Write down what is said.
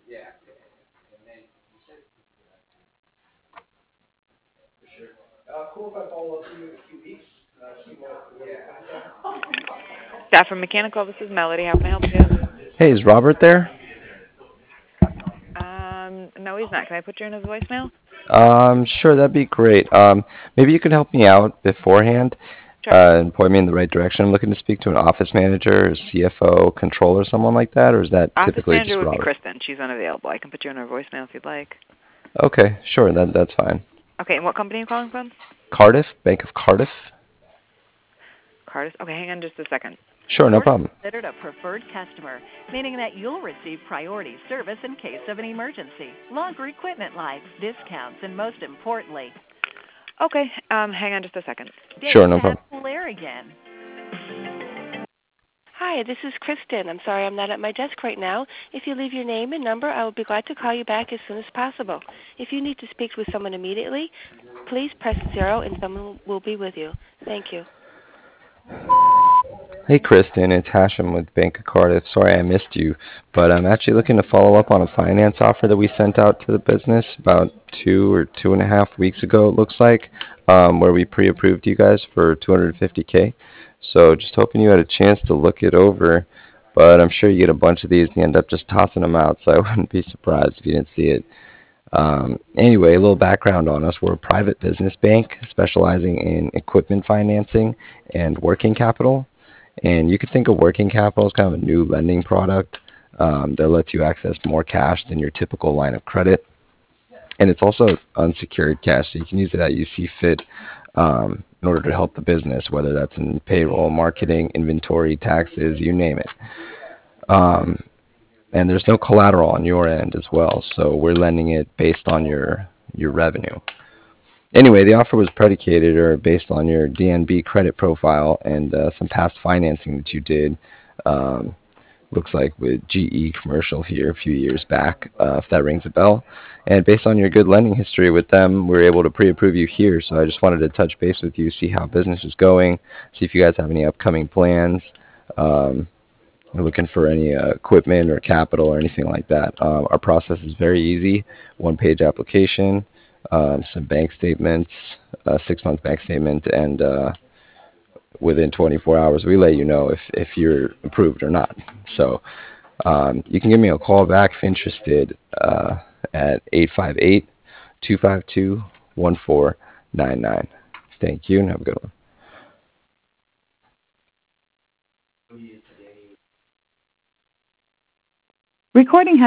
Staff from Mechanical, this is Melody. How can I help you? Hey, is Robert there? No, he's not. Can I put you in his voicemail? Sure, that'd be great. Maybe you could help me out beforehand Sure. and point me in the right direction. I'm looking to speak to an office manager, or CFO, controller, someone like that, or is that Office typically manager just would be Robert? Kristen. She's unavailable. I can put you in her voicemail if you'd like. Okay, sure, that's fine. Okay, and what company are you calling from? Cardiff, Bank of Cardiff? Cardis. Okay, hang on just a second. Sure, no You're problem. considered a preferred customer, meaning that you'll receive priority service in case of an emergency, longer equipment life, discounts, and most importantly, Okay, hang on just a second. Sure, days no to have problem. full air again. Hi, this is Kristen. I'm sorry I'm not at my desk right now. If you leave your name and number, I will be glad to call you back as soon as possible. If you need to speak with someone immediately, please press 0 and someone will be with you. Thank you. Hey, Kristen, it's Hashem with Bank of Cardiff. Sorry I missed you, but I'm actually looking to follow up on a finance offer that we sent out to the business about 2 or 2.5 weeks ago, it looks like, where we pre-approved you guys for 250K. So just hoping you had a chance to look it over, but I'm sure you get a bunch of these and you end up just tossing them out, so I wouldn't be surprised if you didn't see it. Anyway, a little background on us. We're a private business bank specializing in equipment financing and working capital. And you could think of working capital as kind of a new lending product that lets you access more cash than your typical line of credit. And it's also unsecured cash, so you can use it as you see fit in order to help the business, whether that's in payroll, marketing, inventory, taxes, you name it. Um, and there's no collateral on your end as well, so we're lending it based on your revenue. Anyway, the offer was predicated or based on your DNB credit profile and some past financing that you did. Um, looks like with GE Commercial here a few years back, if that rings a bell. And based on your good lending history with them, we were able to pre-approve you here. So I just wanted to touch base with you, see how business is going, see if you guys have any upcoming plans. We're looking for any equipment or capital or anything like that. Our process is very easy. One-page application, some bank statements, 6-month bank statement, and within 24 hours, we let you know if you're approved or not. So you can give me a call back if interested at 858-252-1499. Thank you, and have a good one. Recording